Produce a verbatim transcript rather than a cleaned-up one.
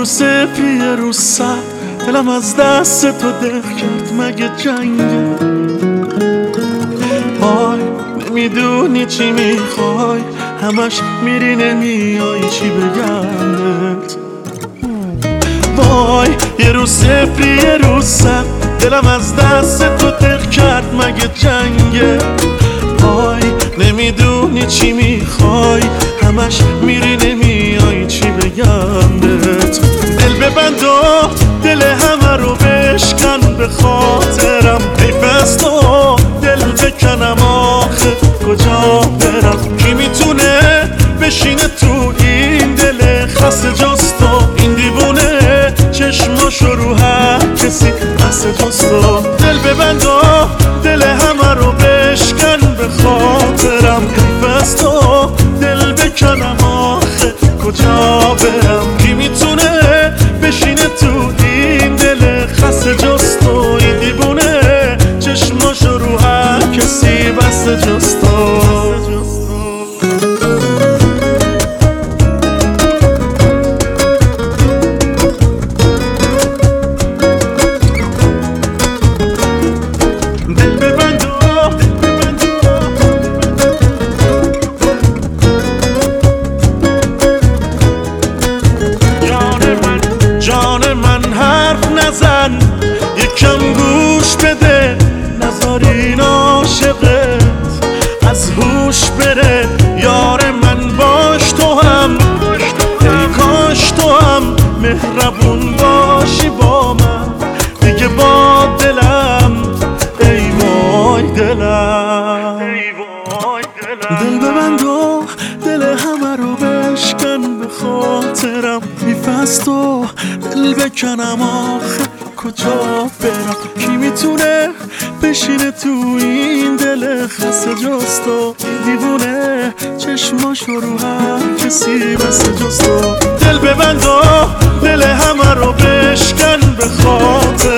رو صفر یه رو صد، دلم از دست تو دق کرد مگه جنگه؟ وای نمیدونی چی میخوای، همش میری نمیای چی بگم بهت. وای یه رو صفر یه رو صد، دلم از دست تو دق کرد مگه جنگه؟ وای نمیدونی چی میخوای، همش میری نمیای چی بگم بهت. دل ببند و دل همه رو بشکن به خاطرم، حیف از تو دل بکنم آخه کجا برم؟ کی میتونه بشینه تو این دل خسته جز تو؟ این دیوونه چشماشو رو هر کسی بس جز تو. دل ببند و دل همه رو بشکن به خاطرم، حیف از تو دل بکنم آخه کجا برم؟ کی میتونه بشینه تو این دل خسته جز تو؟ این دیوونه چشماشو رو هر کسی بس جز تو. نزن یکم گوش بده، نذارین عاشقت از هوش بره. یار من باش تو هم، ای کاش تو هم مهربون باشی با من دیگه با دلم. ای وای دلم، دل ببند و دل همه رو بشکن به خاطرم، حیف از تو دل بکنم آخه کجا برم؟ کی میتونه بشینه تو این دل خسته جز تو؟ این دیوونه چشماشو رو هر کسی بس جز تو. دل ببند و دل همه رو بشکن به خاطر